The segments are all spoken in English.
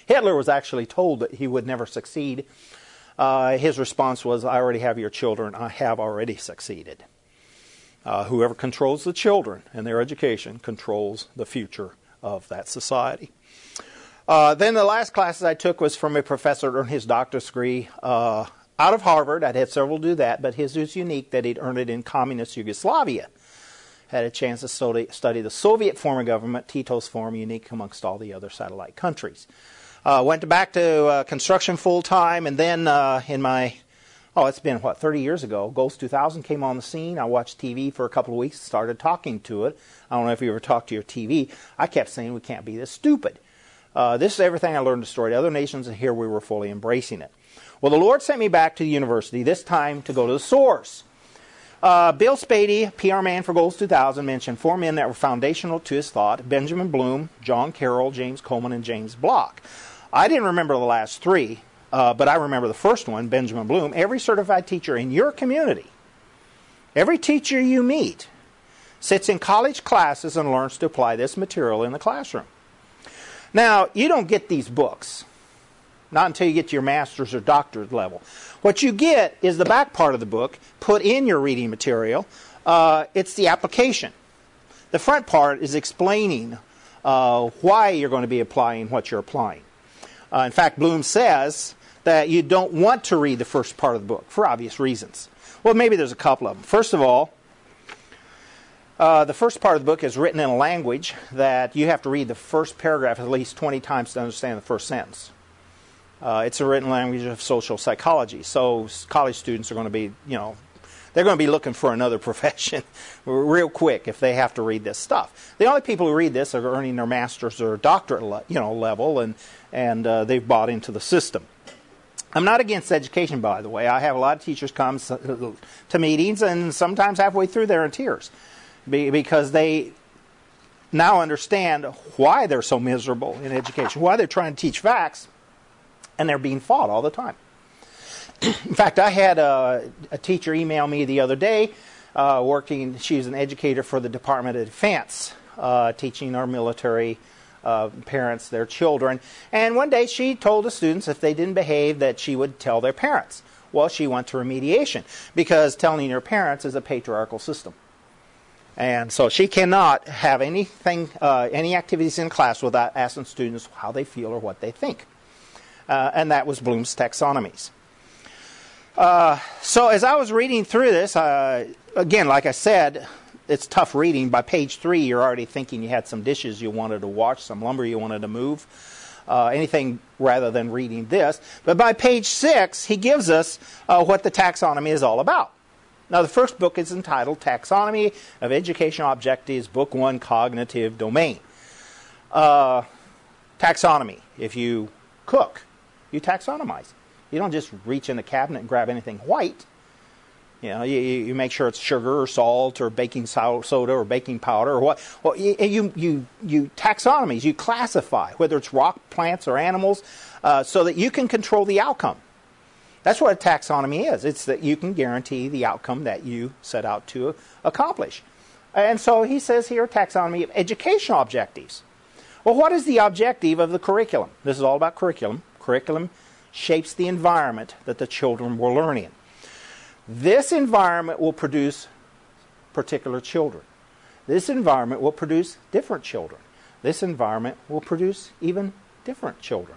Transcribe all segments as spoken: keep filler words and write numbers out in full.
Hitler was actually told that he would never succeed. Uh, his response was, I already have your children. I have already succeeded. Uh, whoever controls the children and their education controls the future of that society. Uh, then the last classes I took was from a professor who earned his doctorate degree uh, out of Harvard. I'd had several do that, but his was unique that he'd earned it in communist Yugoslavia. Had a chance to study, study the Soviet form of government, Tito's form, unique amongst all the other satellite countries. Uh, went back to uh, construction full time, and then uh, in my, oh, it's been, what, thirty years ago, Goals two thousand came on the scene. I watched T V for a couple of weeks, started talking to it. I don't know if you ever talked to your T V. I kept saying we can't be this stupid. Uh, this is everything I learned to destroy other nations, and here we were fully embracing it. Well, the Lord sent me back to the university, this time to go to the source. Uh, Bill Spady, P R man for Goals two thousand, mentioned four men that were foundational to his thought: Benjamin Bloom, John Carroll, James Coleman, and James Block. I didn't remember the last three, uh, but I remember the first one, Benjamin Bloom. Every certified teacher in your community, every teacher you meet, sits in college classes and learns to apply this material in the classroom. Now, you don't get these books, not until you get to your master's or doctorate level. What you get is the back part of the book, put in your reading material. Uh, it's the application. The front part is explaining uh, why you're going to be applying what you're applying. Uh, in fact, Bloom says that you don't want to read the first part of the book for obvious reasons. Well, maybe there's a couple of them. First of all, uh, the first part of the book is written in a language that you have to read the first paragraph at least twenty times to understand the first sentence. Uh, it's a written language of social psychology. So college students are going to be, you know, they're going to be looking for another profession real quick if they have to read this stuff. The only people who read this are earning their master's or doctorate, le- you know, level, and and uh, they've bought into the system. I'm not against education, by the way. I have a lot of teachers come to meetings, and sometimes halfway through they're in tears because they now understand why they're so miserable in education, why they're trying to teach facts, and they're being fought all the time. In fact, I had a, a teacher email me the other day, uh, working, she's an educator for the Department of Defense, uh, teaching our military uh, parents their children. And one day she told the students if they didn't behave that she would tell their parents. Well, she went to remediation because telling your parents is a patriarchal system. And so she cannot have anything, uh, any activities in class without asking students how they feel or what they think. Uh, and that was Bloom's taxonomies. Uh, so as I was reading through this, uh, again, like I said, it's tough reading. By page three, you're already thinking you had some dishes you wanted to wash, some lumber you wanted to move, uh, anything rather than reading this. But by page six, he gives us uh, what the taxonomy is all about. Now, the first book is entitled Taxonomy of Educational Objectives, Book One, Cognitive Domain. Uh, taxonomy. If you cook, you taxonomize. You don't just reach in the cabinet and grab anything white. You know, you, you make sure it's sugar or salt or baking soda or baking powder or what. Well, you you you taxonomies. You classify whether it's rock, plants, or animals, uh, so that you can control the outcome. That's what a taxonomy is. It's that you can guarantee the outcome that you set out to accomplish. And so he says here, taxonomy of educational objectives. Well, what is the objective of the curriculum? This is all about curriculum. Curriculum shapes the environment that the children will learn in. This environment will produce particular children. This environment will produce different children. This environment will produce even different children.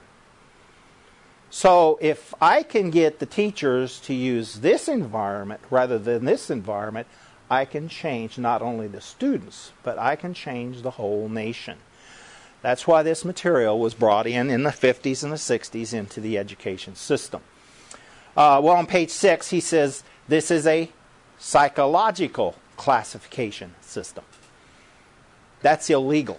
So if I can get the teachers to use this environment rather than this environment, I can change not only the students, but I can change the whole nation. That's why this material was brought in in the fifties and the sixties into the education system. Uh, well, on page six, he says this is a psychological classification system. That's illegal.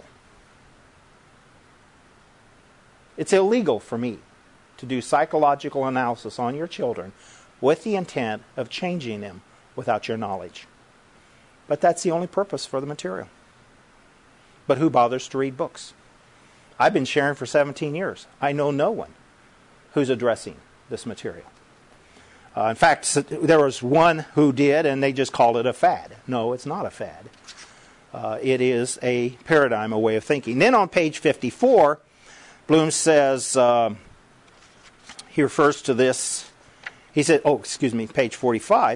It's illegal for me to do psychological analysis on your children with the intent of changing them without your knowledge. But that's the only purpose for the material. But who bothers to read books? I've been sharing for seventeen years. I know no one who's addressing this material. Uh, in fact, there was one who did, and they just called it a fad. No, it's not a fad. Uh, it is a paradigm, a way of thinking. Then on page fifty-four, Bloom says, uh, he refers to this, he said, oh, excuse me, page forty-five.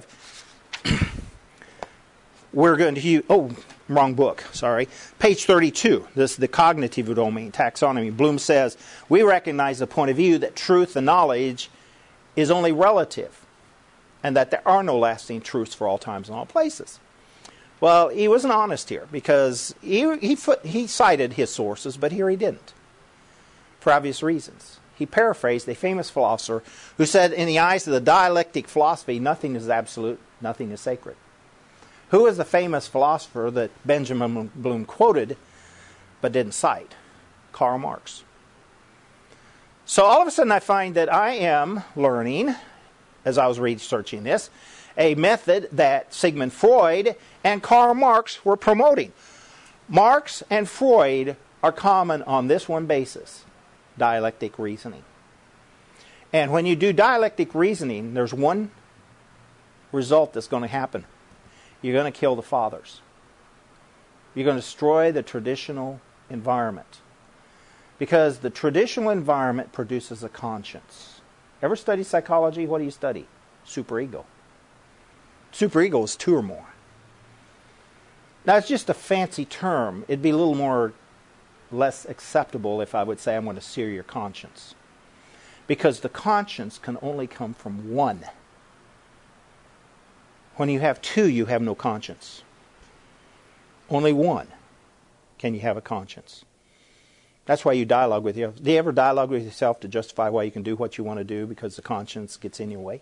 We're going to use, oh, wrong book, sorry. Page thirty-two, this is the cognitive domain, taxonomy. Bloom says, we recognize the point of view that truth and knowledge is only relative, and that there are no lasting truths for all times and all places. Well, he wasn't honest here, because he, he, foot, he cited his sources, but here he didn't, for obvious reasons. He paraphrased a famous philosopher who said, in the eyes of the dialectic philosophy, nothing is absolute, nothing is sacred. Who is the famous philosopher that Benjamin Bloom quoted but didn't cite? Karl Marx. So all of a sudden I find that I am learning, as I was researching this, a method that Sigmund Freud and Karl Marx were promoting. Marx and Freud are common on this one basis: dialectic reasoning. And when you do dialectic reasoning, there's one result that's going to happen. You're going to kill the fathers. You're going to destroy the traditional environment. Because the traditional environment produces a conscience. Ever study psychology? What do you study? Superego. Superego is two or more. Now, it's just a fancy term. It'd be a little more, less acceptable if I would say I'm going to sear your conscience. Because the conscience can only come from one. When you have two, you have no conscience. Only one can you have a conscience. That's why you dialogue with yourself. Do you ever dialogue with yourself to justify why you can do what you want to do because the conscience gets in your way?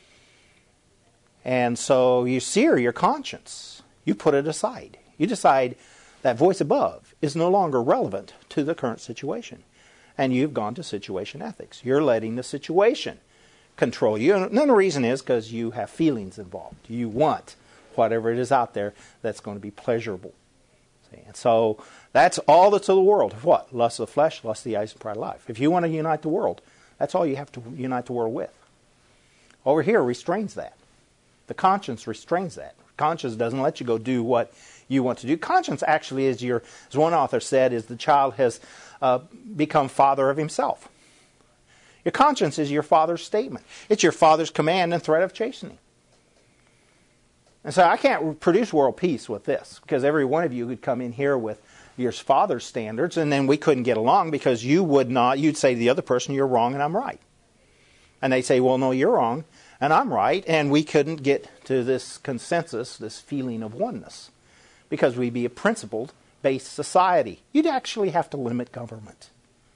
And so you sear your conscience. You put it aside. You decide that voice above is no longer relevant to the current situation. And you've gone to situation ethics. You're letting the situation control you. And the reason is because you have feelings involved. You want whatever it is out there that's going to be pleasurable. See? And so that's all that's of the world. What? Lust of the flesh, lust of the eyes, and pride of life. If you want to unite the world, that's all you have to unite the world with. Over here restrains that. The conscience restrains that. Conscience doesn't let you go do what you want to do. Conscience actually is your, as one author said, is the child has uh, become father of himself. Your conscience is your father's statement. It's your father's command and threat of chastening. And so I can't produce world peace with this, because every one of you could come in here with your father's standards, and then we couldn't get along because you would not, you'd say to the other person, you're wrong and I'm right. And they say, well, no, you're wrong and I'm right, and we couldn't get to this consensus, this feeling of oneness, because we'd be a principle-based society. You'd actually have to limit government.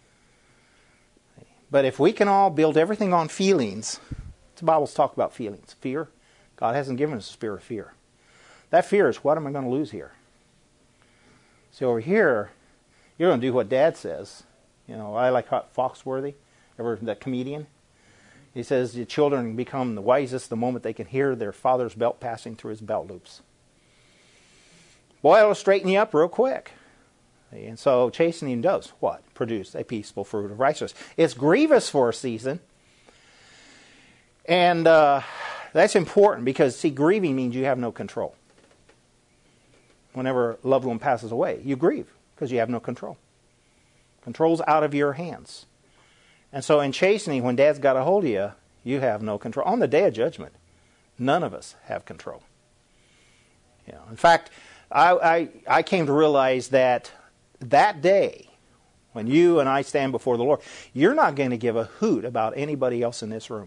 But if we can all build everything on feelings, the Bible's talk about feelings. Fear. God hasn't given us a spirit of fear. That fear is, what am I going to lose here? See, over here, you're going to do what Dad says. You know, I like Foxworthy, ever that comedian. He says the children become the wisest the moment they can hear their father's belt passing through his belt loops. Boy, it'll straighten you up real quick. And so chastening does what? Produce a peaceful fruit of righteousness. It's grievous for a season. And uh, that's important because, see, grieving means you have no control. Whenever a loved one passes away, you grieve because you have no control. Control's out of your hands. And so in chastening, when Dad's got a hold of you, you have no control. On the day of judgment, none of us have control. You know, in fact, I, I, I came to realize that that day, when you and I stand before the Lord, you're not going to give a hoot about anybody else in this room.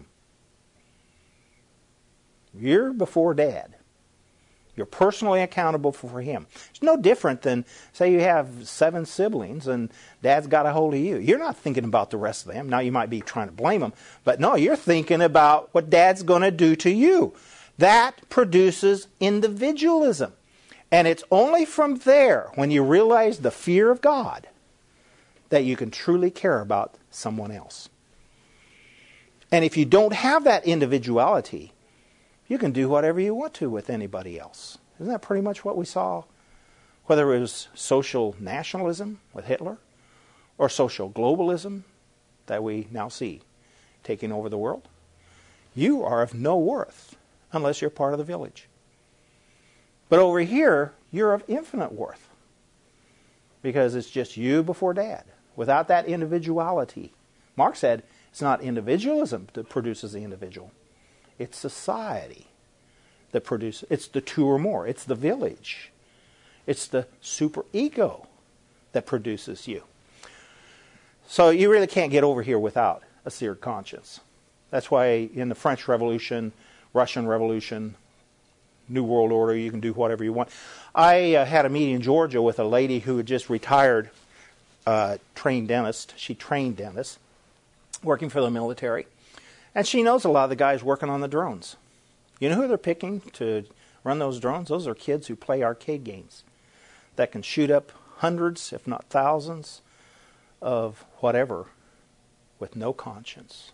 You're before Dad. You're personally accountable for Him. It's no different than, say you have seven siblings and Dad's got a hold of you. You're not thinking about the rest of them. Now you might be trying to blame them, but no, you're thinking about what Dad's going to do to you. That produces individualism. And it's only from there, when you realize the fear of God, that you can truly care about someone else. And if you don't have that individuality, you can do whatever you want to with anybody else. Isn't that pretty much what we saw? Whether it was social nationalism with Hitler, or social globalism that we now see taking over the world. You are of no worth unless you're part of the village. But over here, you're of infinite worth. Because it's just you before Dad. without that individuality. Marx said it's not individualism that produces the individual. It's society that produces. It's the two or more. It's the village. It's the superego that produces you. So you really can't get over here without a seared conscience. That's why in the French Revolution, Russian Revolution, New World Order, you can do whatever you want. I uh, had a meeting in Georgia with a lady who had just retired, uh, trained dentist. She trained dentists, working for the military. And she knows a lot of the guys working on the drones. You know who they're picking to run those drones? Those are kids who play arcade games that can shoot up hundreds, if not thousands, of whatever with no conscience.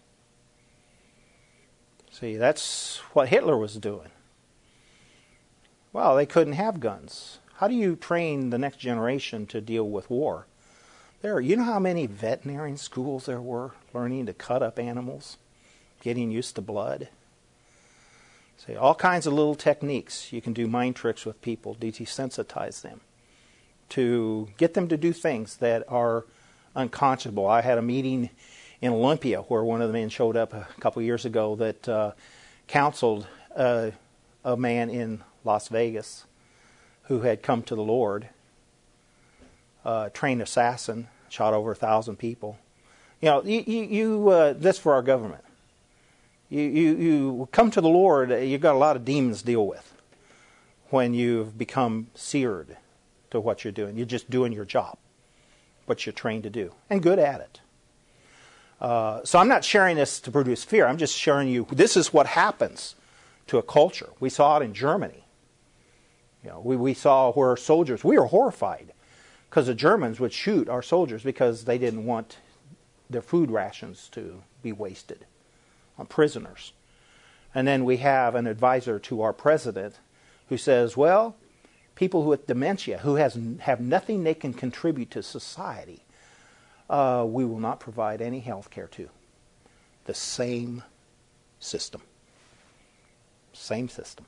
See, that's what Hitler was doing. Well, they couldn't have guns. How do you train the next generation to deal with war? There, you know how many veterinary schools there were learning to cut up animals, getting used to blood? See, all kinds of little techniques. You can do mind tricks with people, desensitize them, to get them to do things that are unconscionable. I had a meeting in Olympia where one of the men showed up a couple of years ago that uh, counseled uh, a man in Las Vegas who had come to the Lord, uh, trained assassin, shot over a thousand people. You know, you, you, you uh, that's for our government. You, you, you come to the Lord, you've got a lot of demons to deal with when you've become seared to what you're doing. You're just doing your job, what you're trained to do, and good at it. Uh, so I'm not sharing this to produce fear. I'm just sharing you, this is what happens to a culture. We saw it in Germany. You know, we, we saw where soldiers, we were horrified because the Germans would shoot our soldiers because they didn't want their food rations to be wasted on prisoners. And then we have an advisor to our president who says, well, people with dementia who has have nothing they can contribute to society, uh, we will not provide any health care to. The same system. Same system.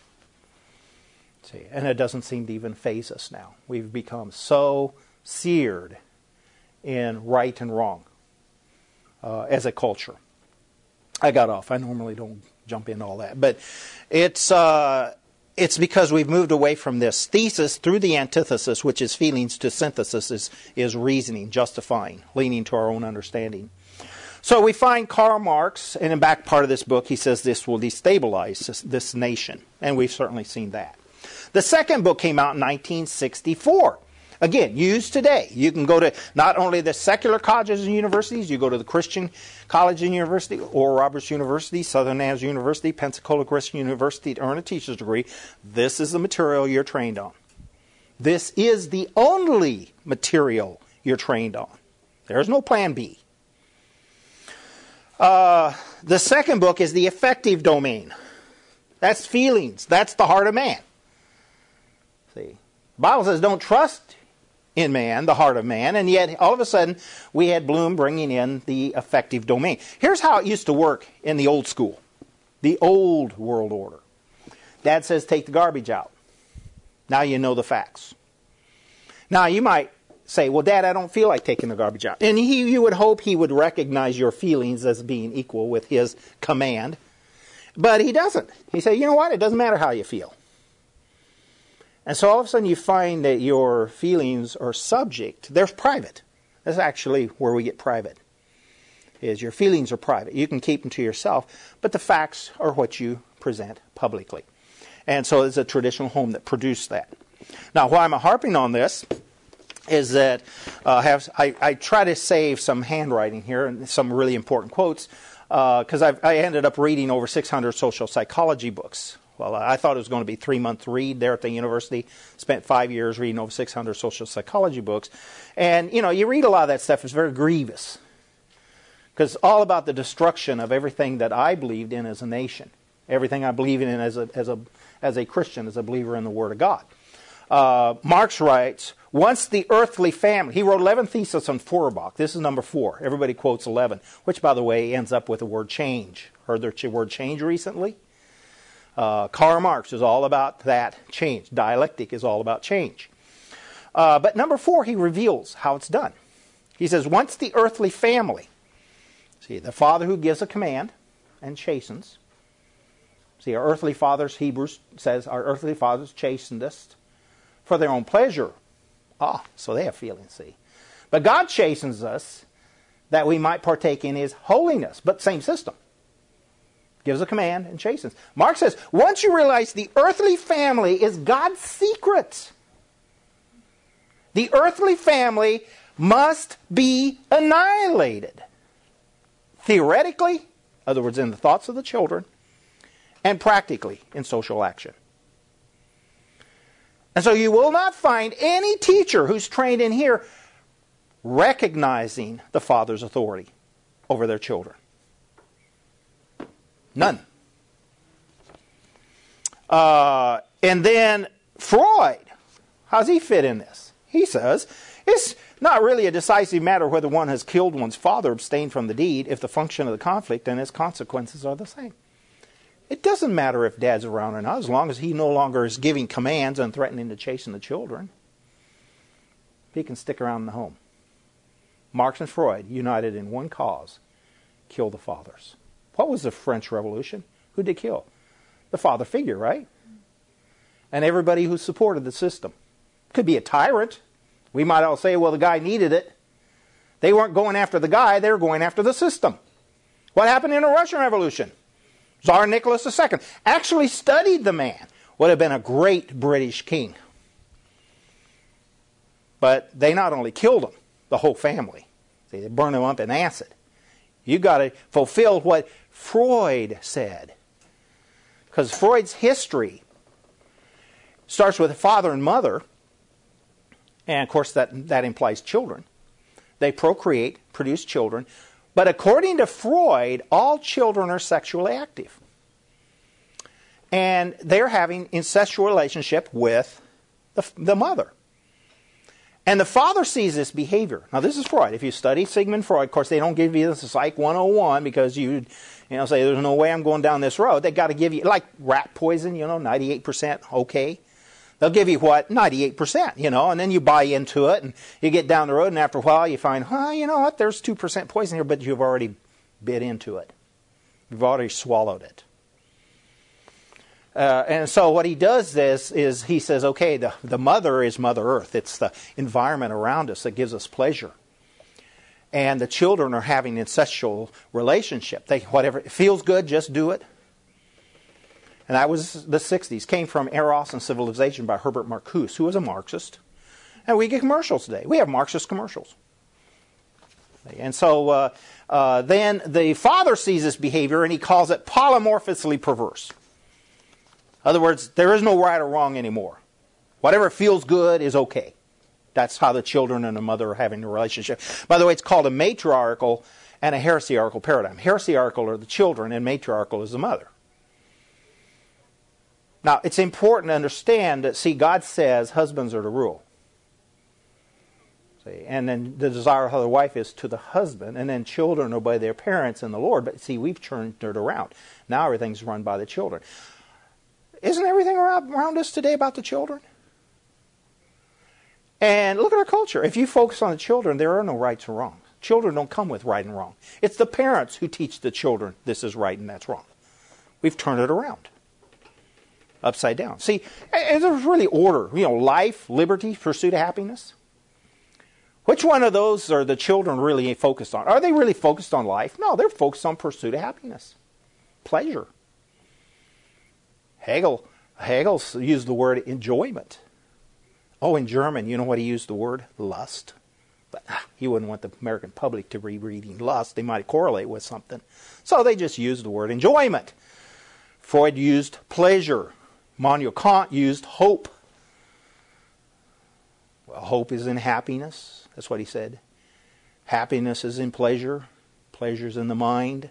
See, and it doesn't seem to even faze us now. We've become so seared in right and wrong uh, as a culture. I got off. I normally don't jump into all that. But it's uh, it's because we've moved away from this thesis through the antithesis, which is feelings, to synthesis is, is reasoning, justifying, leaning to our own understanding. So we find Karl Marx, and in the back part of this book, he says this will destabilize this, this nation. And we've certainly seen that. The second book came out in nineteen sixty-four. Again, used today. You can go to not only the secular colleges and universities, you go to the Christian College and University, Oral Roberts University, Southern Mass University, Pensacola Christian University to earn a teacher's degree. This is the material you're trained on. This is the only material you're trained on. There's no plan B. Uh, the second book is the affective domain. That's feelings. That's the heart of man. See, the Bible says don't trust in man, the heart of man, and yet all of a sudden we had Bloom bringing in the affective domain. Here's how it used to work in the old school, the old world order. Dad says take the garbage out. Now you know the facts. Now you might say, well, Dad, I don't feel like taking the garbage out. And he, you would hope he would recognize your feelings as being equal with his command. But he doesn't. He said, you know what? It doesn't matter how you feel. And so all of a sudden you find that your feelings are subject. They're private. That's actually where we get private. Is your feelings are private. You can keep them to yourself, but the facts are what you present publicly. And so it's a traditional home that produced that. Now, why I'm harping on this is that uh, have, I, I try to save some handwriting here and some really important quotes because uh, I ended up reading over six hundred social psychology books. Well, I thought it was going to be a three-month read there at the university. Spent five years reading over six hundred social psychology books. And, you know, you read a lot of that stuff. It's very grievous. Because it's all about the destruction of everything that I believed in as a nation. Everything I believe in as a, as a, as a Christian, as a believer in the Word of God. Uh, Marx writes, once the earthly family, he wrote eleven theses on Feuerbach. This is number four. Everybody quotes eleven, which, by the way, ends up with the word change. Heard the word change recently? Uh, Karl Marx is all about that change. Dialectic is all about change. Uh, but number four, he reveals how it's done. He says, once the earthly family, see, the father who gives a command and chastens. See, our earthly fathers, Hebrews says, our earthly fathers chastened us for their own pleasure. Ah, so they have feelings, see. But God chastens us that we might partake in His holiness. But same system. Gives a command and chastens. Mark says, once you realize the earthly family is God's secret, the earthly family must be annihilated. Theoretically, in other words, in the thoughts of the children, and practically in social action. And so you will not find any teacher who's trained in here recognizing the father's authority over their children. None. Uh, and then Freud, how does he fit in this? He says, it's not really a decisive matter whether one has killed one's father, abstained from the deed, if the function of the conflict and its consequences are the same. It doesn't matter if dad's around or not, as long as he no longer is giving commands and threatening to chasten the children. He can stick around in the home. Marx and Freud, united in one cause, kill the fathers. What was the French Revolution? Who did they kill? The father figure, right? And everybody who supported the system. Could be a tyrant. We might all say, well, the guy needed it. They weren't going after the guy, they were going after the system. What happened in the Russian Revolution? Tsar Nicholas the Second actually studied the man. Would have been a great British king. But they not only killed him, the whole family. See, they burned him up in acid. You got to fulfill what Freud said. Because Freud's history starts with father and mother. And of course that, that implies children. They procreate, produce children. But according to Freud, all children are sexually active. And they're having incestual relationship with the, the mother. And the father sees this behavior. Now this is Freud. If you study Sigmund Freud, of course they don't give you this Psych one oh one because you, you know, say there's no way I'm going down this road. They got to give you, like rat poison, you know, ninety-eight percent okay. They'll give you what? ninety-eight percent, you know, and then you buy into it and you get down the road and after a while you find, huh, you know what, there's two percent poison here, but you've already bit into it. You've already swallowed it. Uh, and so what he does this is he says, okay, the, the mother is Mother Earth. It's the environment around us that gives us pleasure. And the children are having incestual relationship. They, whatever, it feels good, just do it. And that was the sixties. Came from Eros and Civilization by Herbert Marcuse, who was a Marxist. And we get commercials today. We have Marxist commercials. And so uh, uh, then the father sees this behavior and he calls it polymorphously perverse. In other words, there is no right or wrong anymore. Whatever feels good is okay. That's how the children and the mother are having a relationship. By the way, it's called a matriarchal and a heresiarchal paradigm. Heresiarchal are the children and matriarchal is the mother. Now, it's important to understand that, see, God says husbands are to rule. See, and then the desire of the wife is to the husband, and then children obey their parents in the Lord. But see, we've turned it around. Now everything's run by the children. Isn't everything around, around us today about the children? And look at our culture. If you focus on the children, there are no rights or wrongs. Children don't come with right and wrong. It's the parents who teach the children this is right and that's wrong. We've turned it around. Upside down. See, there's really order. You know, life, liberty, pursuit of happiness. Which one of those are the children really focused on? Are they really focused on life? No, they're focused on pursuit of happiness. Pleasure. Hegel, Hegel used the word enjoyment. Oh, in German, you know what he used the word? Lust. But ah, he wouldn't want the American public to be reading lust. They might correlate with something. So they just used the word enjoyment. Freud used pleasure. Immanuel Kant used hope. Well, hope is in happiness. That's what he said. Happiness is in pleasure. Pleasure is in the mind.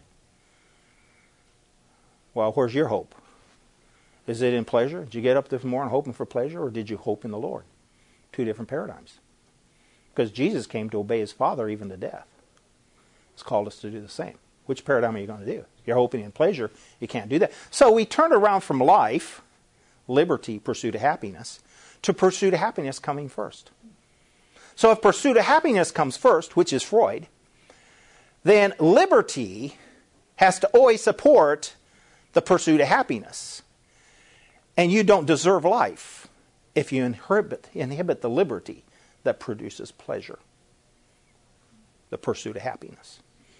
Well, where's your hope? Is it in pleasure? Did you get up this morning hoping for pleasure, or did you hope in the Lord? Two different paradigms. Because Jesus came to obey his Father even to death. He's called us to do the same. Which paradigm are you going to do? If you're hoping in pleasure, you can't do that. So we turn around from life, liberty, pursuit of happiness, to pursuit of happiness coming first. So if pursuit of happiness comes first, which is Freud, then liberty has to always support the pursuit of happiness. And you don't deserve life if you inhibit, inhibit the liberty that produces pleasure, the pursuit of happiness.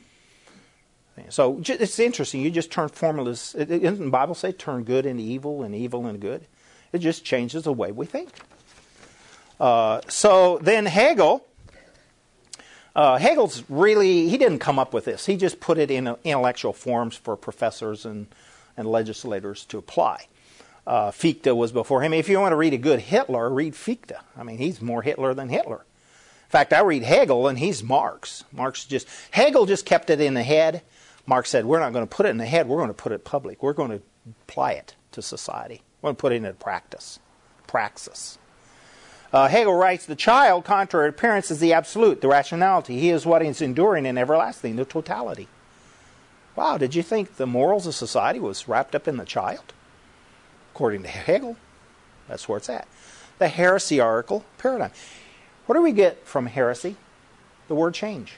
So it's interesting. You just turn formulas. Doesn't the Bible say turn good into evil and evil into good? It just changes the way we think. Uh, so then Hegel, uh, Hegel's really, he didn't come up with this. He just put it in intellectual forms for professors and, and legislators to apply. Uh, Fichte was before him. If you want to read a good Hitler, read Fichte. I mean, he's more Hitler than Hitler. In fact, I read Hegel and he's Marx. Marx just, Hegel just kept it in the head. Marx said, we're not going to put it in the head, we're going to put it public. We're going to apply it to society. We're going to put it into practice. Praxis. Uh, Hegel writes, the child, contrary to parents, is the absolute, the rationality. He is what is enduring and everlasting, the totality. Wow, did you think the morals of society was wrapped up in the child? According to Hegel, that's where it's at. The heresiarchical paradigm. What do we get from heresy? The word change.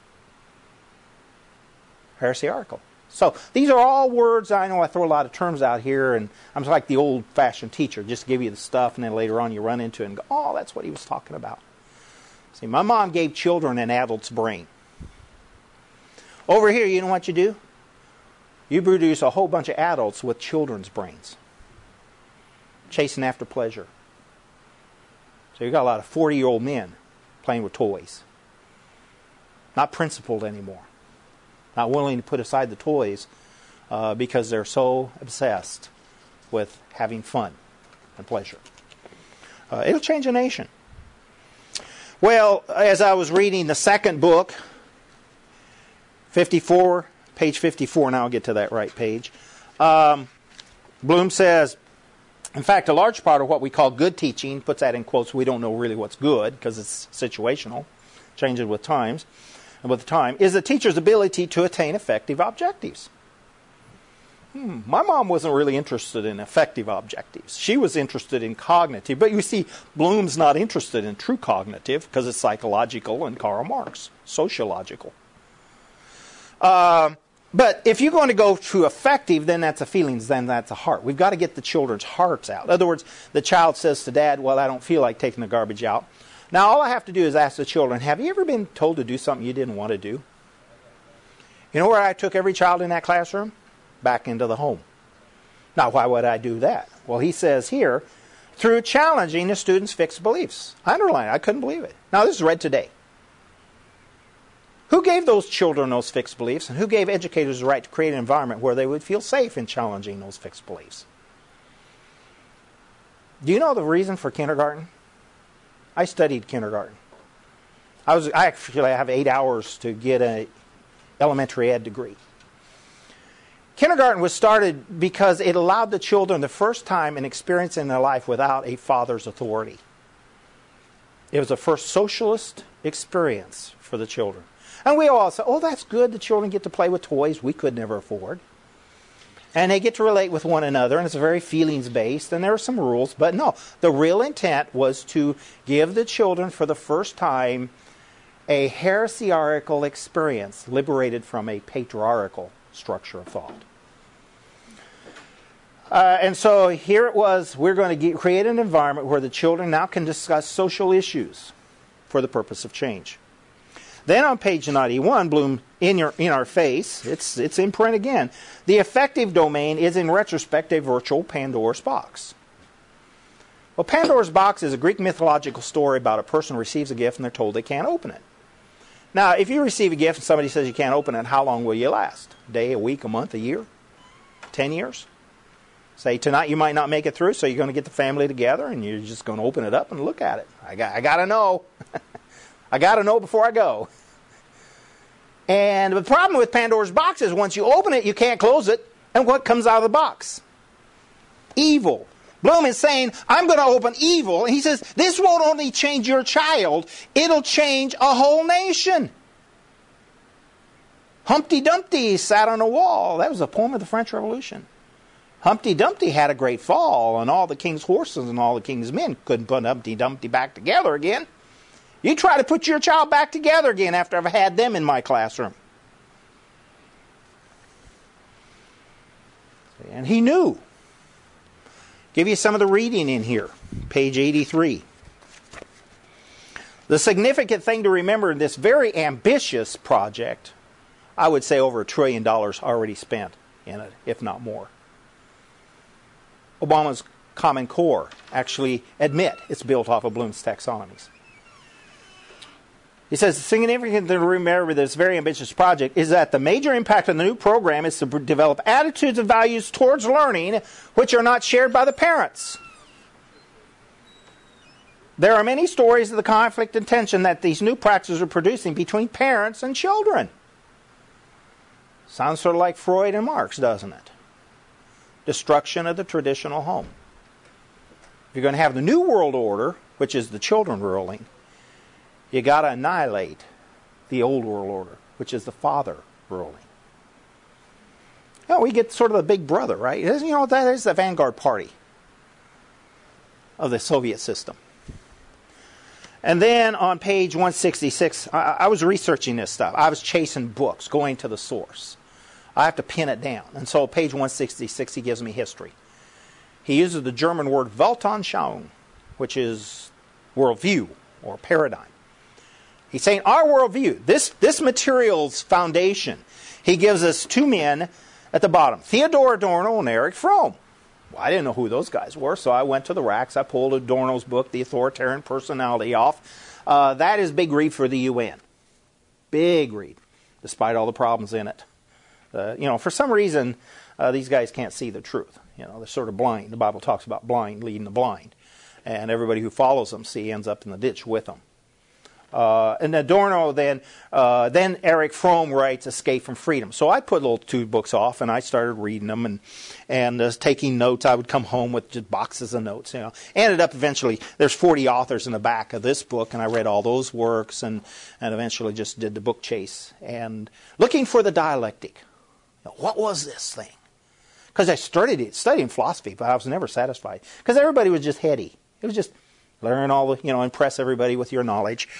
Heresiarchical. So these are all words. I know I throw a lot of terms out here, and I'm like the old-fashioned teacher. Just give you the stuff, and then later on you run into it and go, oh, that's what he was talking about. See, my mom gave children an adult's brain. Over here, you know what you do? You produce a whole bunch of adults with children's brains. Chasing after pleasure. So you've got a lot of forty-year-old men playing with toys. Not principled anymore. Not willing to put aside the toys uh, because they're so obsessed with having fun and pleasure. Uh, it'll change a nation. Well, as I was reading the second book, fifty-four, page fifty-four, now I'll get to that right page. Um, Bloom says, in fact, a large part of what we call good teaching, puts that in quotes, we don't know really what's good because it's situational, changes with times. with the time, is the teacher's ability to attain effective objectives. Hmm. My mom wasn't really interested in effective objectives. She was interested in cognitive. But you see, Bloom's not interested in true cognitive because it's psychological, and Karl Marx, sociological. Uh, but if you're going to go to effective, then that's a feelings, then that's a heart. We've got to get the children's hearts out. In other words, the child says to dad, well, I don't feel like taking the garbage out. Now, all I have to do is ask the children, have you ever been told to do something you didn't want to do? You know where I took every child in that classroom? Back into the home. Now, why would I do that? Well, he says here, through challenging the students' fixed beliefs. I underline it. I couldn't believe it. Now, this is read today. Who gave those children those fixed beliefs, and who gave educators the right to create an environment where they would feel safe in challenging those fixed beliefs? Do you know the reason for kindergarten? I studied kindergarten. I was I actually have eight hours to get an elementary ed degree. Kindergarten was started because it allowed the children the first time an experience in their life without a father's authority. It was the first socialist experience for the children. And we all say, oh, that's good. The children get to play with toys we could never afford. And they get to relate with one another, and it's very feelings-based, and there are some rules. But no, the real intent was to give the children, for the first time, a heresiarchical experience, liberated from a patriarchal structure of thought. Uh, and so here it was, we're going to get, create an environment where the children now can discuss social issues for the purpose of change. Then on page ninety-one, Bloom, in your in our face, it's it's in print again. The effective domain is in retrospect a virtual Pandora's box. Well, Pandora's box is a Greek mythological story about a person who receives a gift and they're told they can't open it. Now, if you receive a gift and somebody says you can't open it, how long will you last? A day, a week, a month, a year? Ten years? Say tonight you might not make it through, so you're going to get the family together and you're just going to open it up and look at it. I got I got to know. I got to know before I go. And the problem with Pandora's box is once you open it, you can't close it. And what comes out of the box? Evil. Bloom is saying, I'm going to open evil. And he says, this won't only change your child, it'll change a whole nation. Humpty Dumpty sat on a wall. That was a poem of the French Revolution. Humpty Dumpty had a great fall, and all the king's horses and all the king's men couldn't put Humpty Dumpty back together again. You try to put your child back together again after I've had them in my classroom. And he knew. Give you some of the reading in here. Page eighty-three. The significant thing to remember in this very ambitious project, I would say over a trillion dollars already spent in it, if not more. Obama's Common Core actually admit it's built off of Bloom's taxonomies. He says the significant thing to remember this very ambitious project is that the major impact of the new program is to develop attitudes and values towards learning which are not shared by the parents. There are many stories of the conflict and tension that these new practices are producing between parents and children. Sounds sort of like Freud and Marx, doesn't it? Destruction of the traditional home. If you're going to have the New World Order, which is the children ruling, you got to annihilate the Old World Order, which is the father ruling. You know, we get sort of the big brother, right? You know, that is the vanguard party of the Soviet system. And then on page one sixty-six, I, I was researching this stuff. I was chasing books, going to the source. I have to pin it down. And so page one sixty-six, he gives me history. He uses the German word Weltanschauung, which is worldview or paradigm. He's saying our worldview, this, this material's foundation, he gives us two men at the bottom, Theodor Adorno and Erich Fromm. Well, I didn't know who those guys were, so I went to the racks. I pulled Adorno's book, The Authoritarian Personality, off. Uh, that is big read for the U N. Big read, despite all the problems in it. Uh, you know, for some reason, uh, these guys can't see the truth. You know, they're sort of blind. The Bible talks about blind leading the blind. And everybody who follows them, see, ends up in the ditch with them. Uh, and Adorno then, uh, then Erich Fromm writes Escape from Freedom. So I put little two books off and I started reading them and, and uh, taking notes. I would come home with just boxes of notes, you know. Ended up eventually, there's forty authors in the back of this book and I read all those works and, and eventually just did the book chase. And looking for the dialectic. You know, what was this thing? Because I started it, studying philosophy, but I was never satisfied. Because everybody was just heady. It was just learn all the, you know, impress everybody with your knowledge.